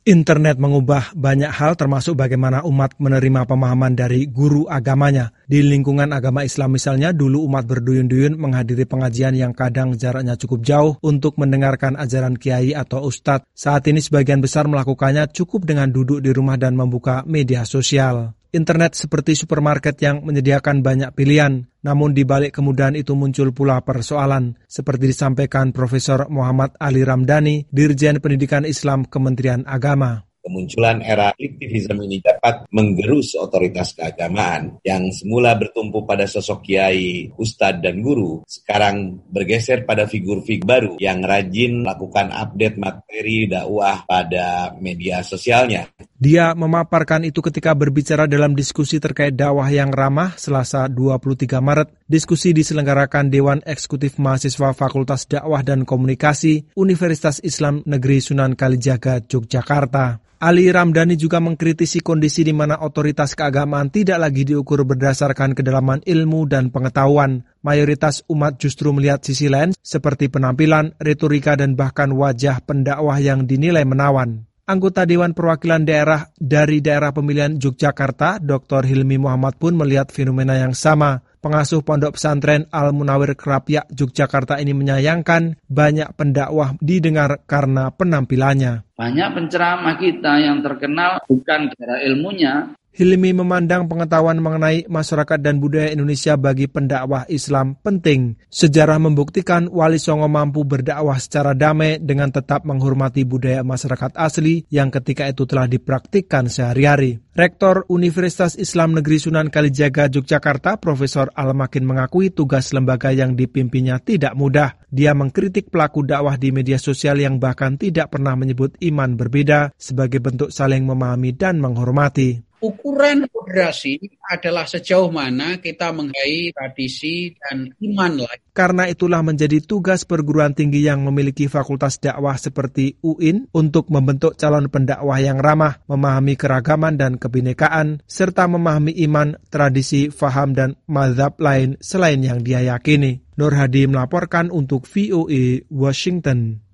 Internet mengubah banyak hal termasuk bagaimana umat menerima pemahaman dari guru agamanya. Di lingkungan agama Islam misalnya, dulu umat berduyun-duyun menghadiri pengajian yang kadang jaraknya cukup jauh untuk mendengarkan ajaran kiai atau ustadz. Saat ini sebagian besar melakukannya cukup dengan duduk di rumah dan membuka media sosial. Internet seperti supermarket yang menyediakan banyak pilihan, namun di balik kemudahan itu muncul pula persoalan, seperti disampaikan Profesor Muhammad Ali Ramdhani, Dirjen Pendidikan Islam Kementerian Agama. Kemunculan era aktivisme ini dapat menggerus otoritas keagamaan yang semula bertumpu pada sosok kiai, ustadz, dan guru, sekarang bergeser pada figur-figur baru yang rajin melakukan update materi dakwah pada media sosialnya. Dia memaparkan itu ketika berbicara dalam diskusi terkait dakwah yang ramah Selasa 23 Maret. Diskusi diselenggarakan Dewan Eksekutif Mahasiswa Fakultas Dakwah dan Komunikasi Universitas Islam Negeri Sunan Kalijaga, Yogyakarta. Ali Ramdhani juga mengkritisi kondisi di mana otoritas keagamaan tidak lagi diukur berdasarkan kedalaman ilmu dan pengetahuan. Mayoritas umat justru melihat sisi lain seperti penampilan, retorika, dan bahkan wajah pendakwah yang dinilai menawan. Anggota Dewan Perwakilan Daerah dari daerah pemilihan Yogyakarta, Dr. Hilmi Muhammad pun melihat fenomena yang sama. Pengasuh Pondok Pesantren Al-Munawir Kerapia, Yogyakarta ini menyayangkan banyak pendakwah didengar karena penampilannya. Banyak penceramah kita yang terkenal bukan gara ilmunya. Hilmi memandang pengetahuan mengenai masyarakat dan budaya Indonesia bagi pendakwah Islam penting. Sejarah membuktikan Wali Songo mampu berdakwah secara damai dengan tetap menghormati budaya masyarakat asli yang ketika itu telah dipraktikkan sehari-hari. Rektor Universitas Islam Negeri Sunan Kalijaga, Yogyakarta, Profesor Al-Makin mengakui tugas lembaga yang dipimpinnya tidak mudah. Dia mengkritik pelaku dakwah di media sosial yang bahkan tidak pernah menyebut iman berbeda sebagai bentuk saling memahami dan menghormati. Ukuran moderasi adalah sejauh mana kita menghargai tradisi dan iman lagi. Karena itulah menjadi tugas perguruan tinggi yang memiliki fakultas dakwah seperti UIN untuk membentuk calon pendakwah yang ramah, memahami keragaman dan kebinekaan, serta memahami iman, tradisi, faham, dan mazhab lain selain yang dia yakini. Nur Hadi melaporkan untuk VOA Washington.